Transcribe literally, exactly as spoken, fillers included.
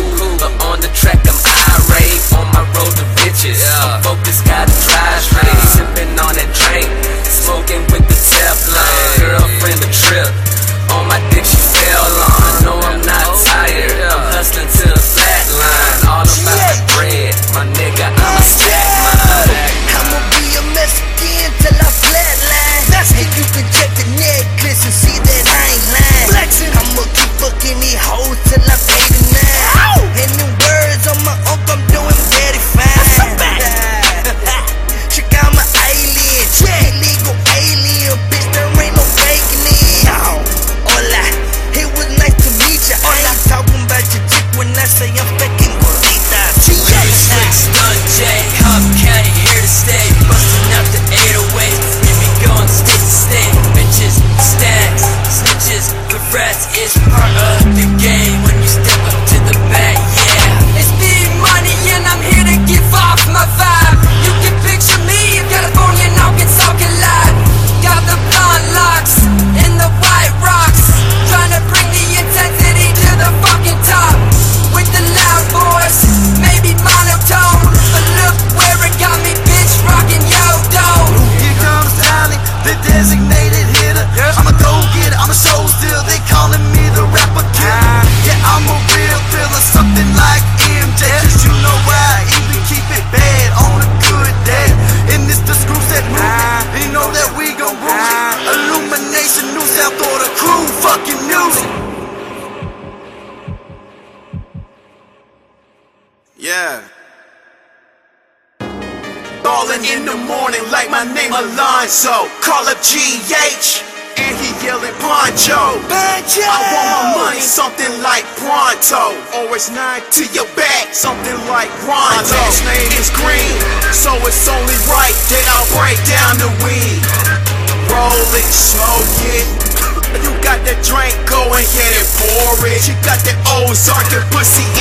but on the track I'm irate. On my road to riches, I'm focused, gotta drive straight. Sipping on that drink, smoking with the Teflon. Girlfriend a trip, on my dick she fell on. No, I'm not tired, I'm hustling to the flat line. All about the bread, my nigga, I'ma stack mine. I'ma be a Mexican till I flatline. And you can check the necklace and see that I ain't lying. I'ma keep fucking these hoes till I pay the nine. And them words on my uncle, I'm doing very fine. She got my alien, illegal alien, bitch, there ain't no faking it. Hola, it was nice to meet ya. I ain't talking about your chick when I say I'm fucking gordita. Slick stunt J, Hub County here to stay. Busting up the eight oh eight, we be going state to state. Bitches, stacks, snitches, the rest is part of the game. When you step up to the back, yeah. It's big money and I'm here to give off my vibe. You can picture me in California, now can talk it live. Got the blonde locks and the white rocks, trying to bring the intensity to the fucking top. With the loud voice, maybe monotone, but look where it got me, bitch, rockin' yo dome. Here comes Dolly, the designated hitter. I'm a go-getter, I'm a show still, they calling me the rapper killer. Yeah, I'm a real filler, something like M J, cause you know I even keep it bad on a good day. And it's the screw set movement, you know that we gon' rule it. Illumination, New South Order, crew, fucking music. Yeah. Ballin' in the morning like my name Alonzo. Call up G H and he yellin' Poncho. Poncho! I want my money, something like pronto. Or it's nine to your back, something like Rondo. My last name is Green, so it's only right that I'll break down the weed. Roll it, smoke it. You got that drink, go ahead and pour it. You got that Ozark and pussy